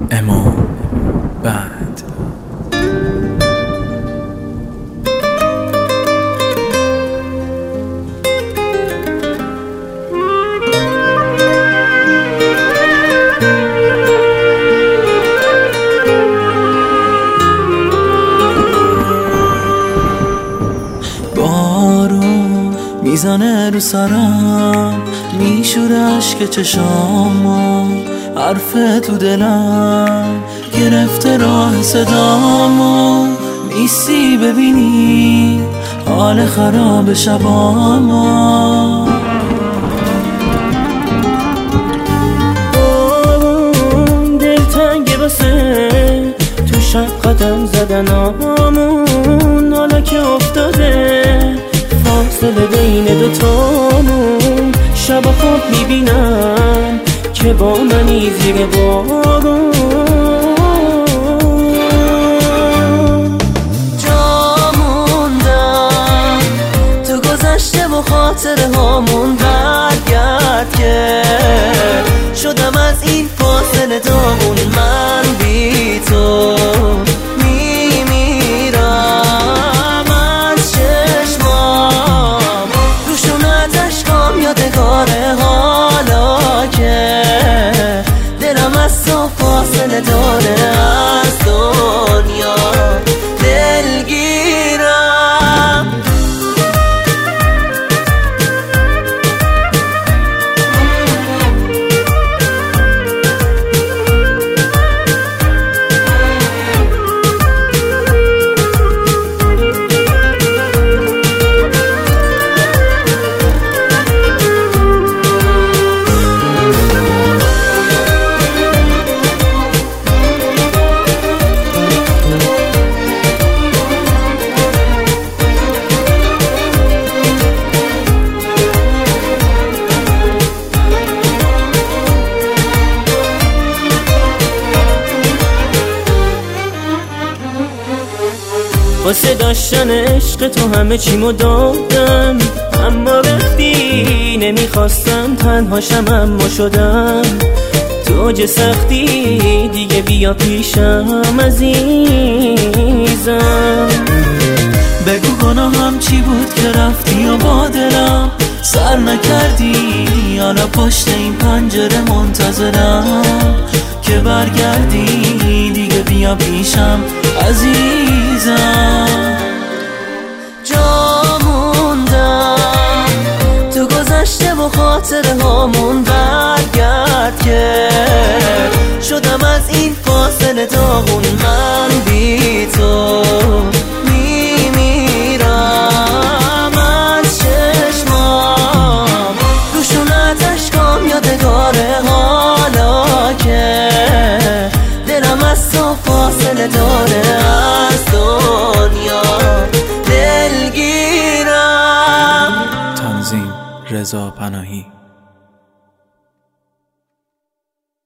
امام بعد بارون میزنه رو سرم، میشوره عشق چشامو، حرف تو دلم گرفته راه صدامو. نیستی ببینی حال خراب شبامو. دلتنگه واسه تو شب قدم زدنامون، حالا که افتاده فاصله بین دوتامون. شب خواب میبینم که با منی زیر بارون، جا موندم تو گذشته و خاطره هامون. برگرد که شدم از این فاصله داغون، من بی تو میمیرم از چشمام. روشونت اشکام یادگاره، حالا که دلم از تو فاصله داره، از دنیا دلگیرم. واسه داشتن عشق تو همه چیمو دادم، اما رفتی نمیخواستم تنهاشم، اما شدم تو اوج سختی. دیگه بیا پیشم عزیزم، بگو گناهم چی بود که رفتی و با دلم سر نکردی. حالا پشت این پنجره منتظرم که برگردی. دیگه بیا پیشم عزیزم، جا موندم تو گذشته و خاطره هامون. برگرد که شدم از این فاصله داغون، من بی تو میمیرم از چشمام. روشونت اشکام یادگاره، حالا که دلم از تو فاصله داره، از دنیا دلگیرم. تنظیم رضا پناهی.